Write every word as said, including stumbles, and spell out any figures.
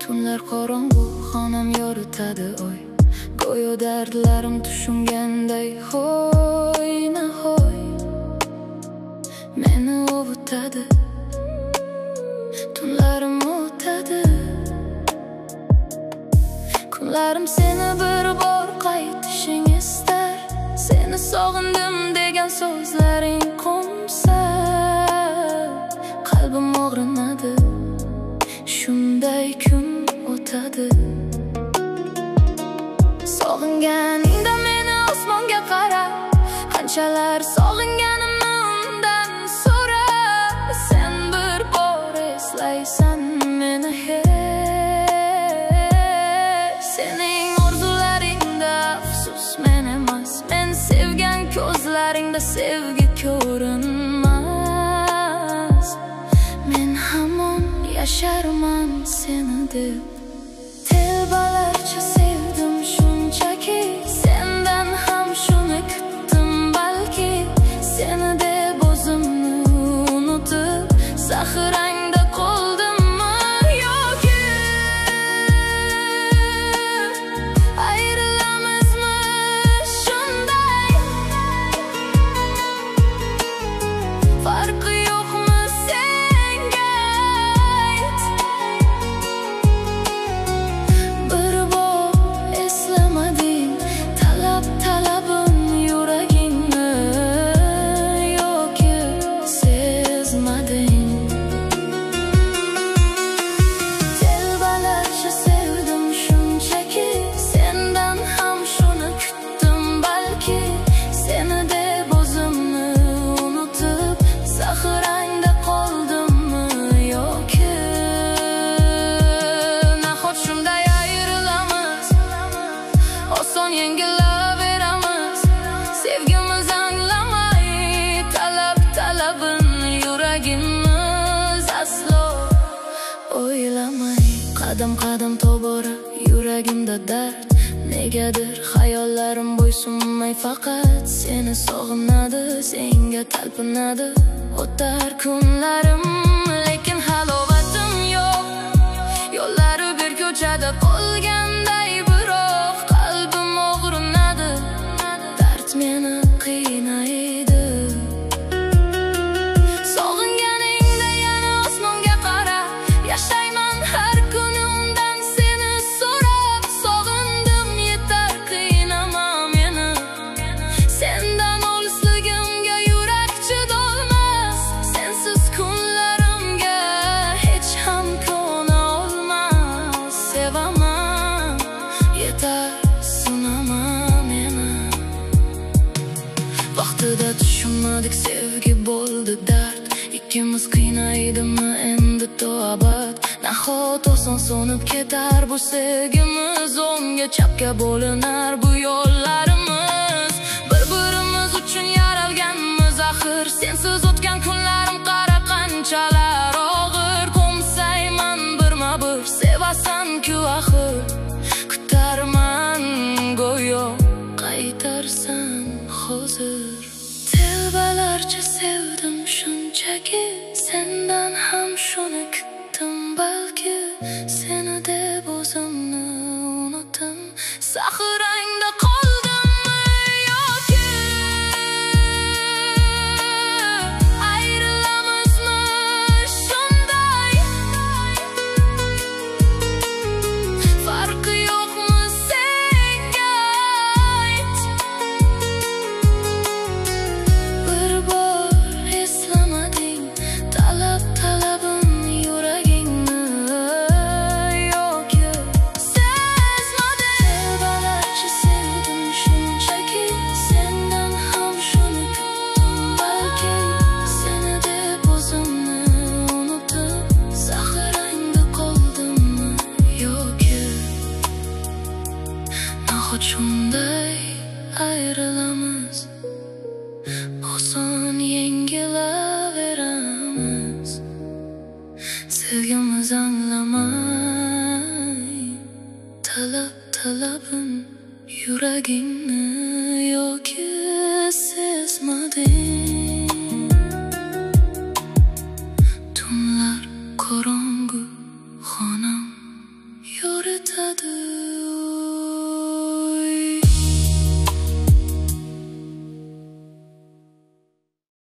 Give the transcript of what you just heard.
Tunlar qorong'u, xonam yoritadi oy. Go'yo dardlarim tushunganday, hoy nahoy meni ovutadi. Tunlarim o'tadi, kunlarim seni bir bor qaytishing istar. Seni sog'indim degan so'zlaring qo'msa, qalbim og'rinadi. Shunday kun o'tadi. Sog'inganingda meni osmonga qara, qanchalar sog'inganimni undan so'ra. Sen bir bor eslaysan meni hech. Sening orzularingda afsus men emas, men sevgan ko'zlaringda sevgi ko'rinmas. Men hamon yasharman seni deb. Telbalarcha sevdim shunchaki, sendan ham shuni kutdim balki. Seni deb o'zimni unutib, zaxirangda qoldimmi yoki ayrilamizmi shunday? Farqi yo'qmi senga ayt? Bir bor eslamading talab talabim yuragingni yoki sezmading? Telbalarcha sevdim shunchaki, sendan ham shuni kutdim balki. Seni deb o'zimni unutib, zaxirangda qoldimmi yoki nahot shunday ayrilamiz, oson yengilaveramiz. Sevgimiz anglamay talab talabin yuragimiz aslo o'ylamay. Qadam qadam tobora yuragimda dard, negadir xayollarim bo'ysunmay faqat seni sog'inadi, senga talpinadi. O'tar kunlarim lekin halovatim yo'q, yo'llari bir ko'chada qolganday. Biroq qalbim og'rinadi, dard meni qiynaydi. Sog'inganingda yana osmonga qara, yashayman har kuni undan seni so'rab. Sog'indim yetar qiynama meni, sendan olisligimga yurak chidolmas. Sensiz kunlarimga hech ham ko'na olmas. Sevaman yetar sinama meni. Vaqtida tushunmadik sevgi bo'ldi dard, ikkimiz qiynaydimi endi to abad? Nahot oson so'nib ketar bu sevgimiz, o'ngga chapga bo'linar bu yo'llarimiz. Bir-birimiz uchun yaralganmiz axir, sensiz o'tgan kunlarim qara qanchalar og'ir. Qo'msayman birma-bir, sevasan-ku axir, kutarman go'yo qaytarsan hozir. Telbalarcha sevdim shunchaki, sendan ham shuni kutdim balki. Seni deb o'zimni unutdim, zaxirangda qoldimmi yoki ayrilamizmi shunday? Farqi yo'qmi senga ayt? Bir bor eslamading talab talabim yuragingni yoki sezmading? Telbalarcha sevdim shunchaki, sendan ham shuni kutdim balki. Seni deb o'zimni unutib, zaxirangda qoldimmi yoki nahot shunday ayrilamiz, oson yengilaveramiz. Sevgimiz anglamay talab talabim yuragingni yoki sezmading? Tunlar qorong'u